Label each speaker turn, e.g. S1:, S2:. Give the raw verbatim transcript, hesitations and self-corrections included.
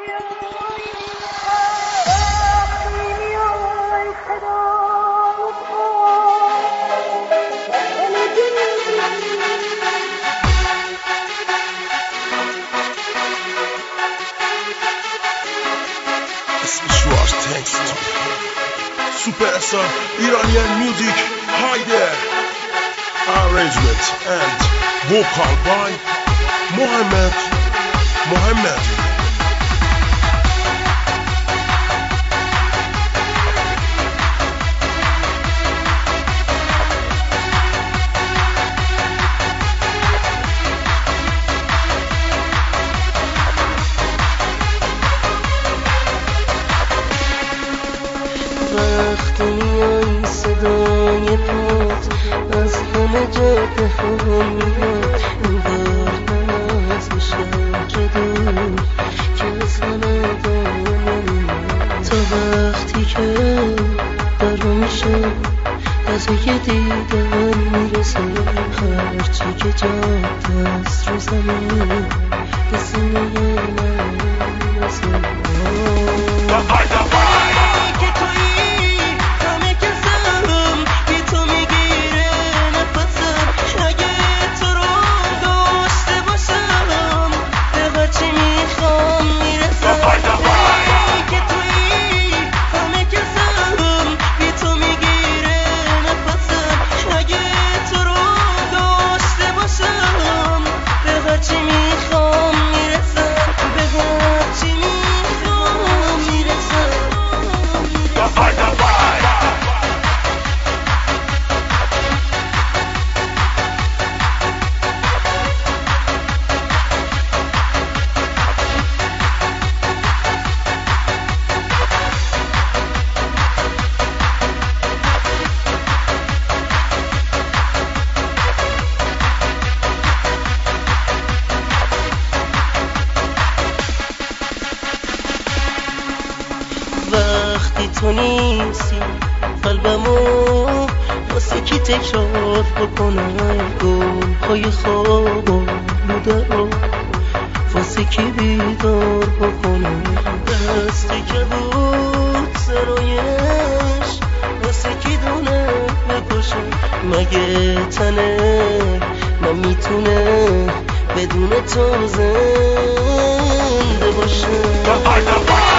S1: Thanks to Superstar Iranian music, Haider. Arrangement and vocal by Mohammed Mohammed.
S2: وقتی میای صدای پات از همه جاده هم میاد اینقدر از میشم که دور که از همه دارم تا وقتی که برام میشه غذای دیدن میرسه هرچی که جا دست رو زمین به سینه من میرسه وقتی تو نیستی قلبمو واسه کی تکرار بکنم گل های خواب و لوده رو واسه کی بیدار بکنم دستی که بود سرایش واسه کی دونه بکشم مگه تنه نمیتونه بدون تو زنده باشه